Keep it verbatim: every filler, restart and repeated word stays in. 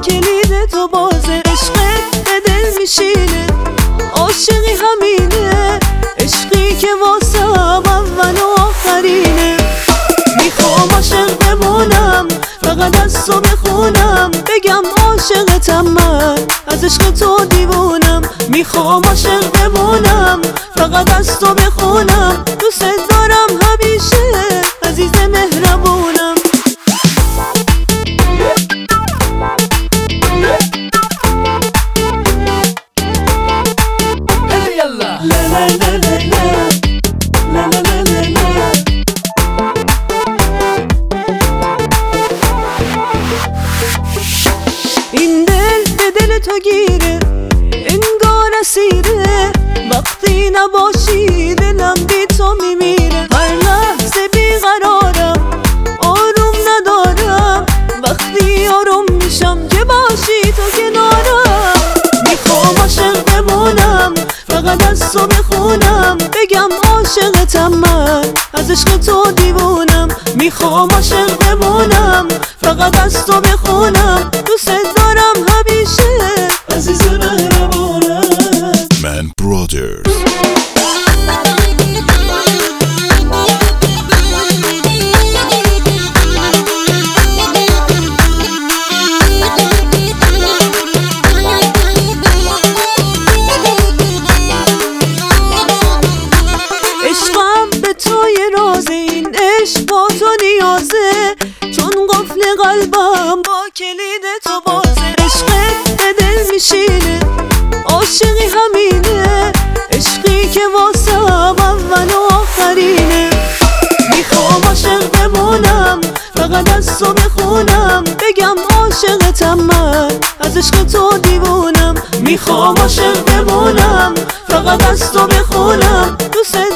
کلید تو بازه، عشقت به دل میشینه، عاشقی همینه، عشقی که واسم اول و آخرینه. میخوام عاشق بمونم، فقط از تو بخونم، بگم عاشقتم من، از عشق تو دیوونم. میخوام عاشق بمونم، فقط از تو بخونم، دوست دارم همیشه، عزیز مهربونم. این دل به دل تو گیره، انگار اسیره، وقتی نباشی دلم بی تو میمیره. هر لحظه بیقرارم، آروم ندارم، وقتی آروم میشم که باشی تو کنارم. میخوام عاشق بمونم، فقط از تو بخونم، بگم عاشقتم من، از عشق تو دیوونم. میخوام عاشق بمونم، فقط از تو بخونم، دوست دارم همیشه، عزیز مهربونم. من برادرز. عشقم به تو یه رازه، این عشق با تو نیازه، چون قفل قلبم با کلید تو بازه. عشقت به دل میشینه، عاشقی همینه، عشقی که واسم اول و آخرینه. میخوام عاشق بمونم، فقط از تو بخونم، بگم عاشقتم من، از عشق تو دیوونم. میخوام عاشق بمونم، فقط از تو بخونم، دوست